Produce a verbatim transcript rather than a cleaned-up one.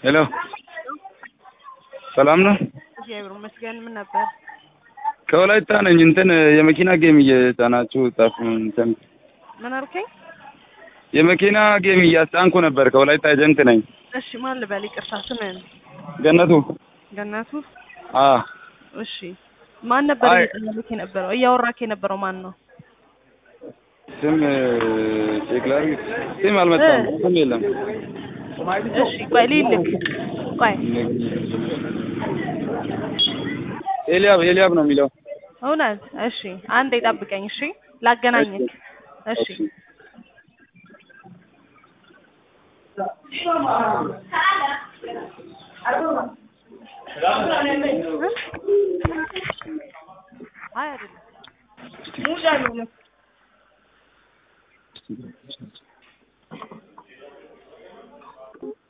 ሄሎ ሰላም ነው? እግዚአብሔር ይመስገን። ምን ነበር? ከወላይታ ነኝ። እንትን የመኪና ጌም እየጫናችሁ ጣፍ እንትን ምን አልከኝ? የመኪና ጌም እያጫንኩ ነበር። ከወላይታ ኤጀንት ነኝ። እሺ ማን ልበል? ይቅርታ ስምህን? ገነቱ። ገነቱ? አዎ። እሺ ማን ነበር አይ እየጠየቀኝ የነበረው? እያወራክ የነበረው ማን ነው? ስም ቼክላሪ ስም አልመጣም። ስም የለም። እሺ ቆይ ልልክ። ቆይ ኤልያብ ኤልያብ ነው የሚለው። እውነት? እሺ አንዴ ጠብቀኝ። እሺ ላገናኝክ። እሺ አይ አይደለም ሙዳሉ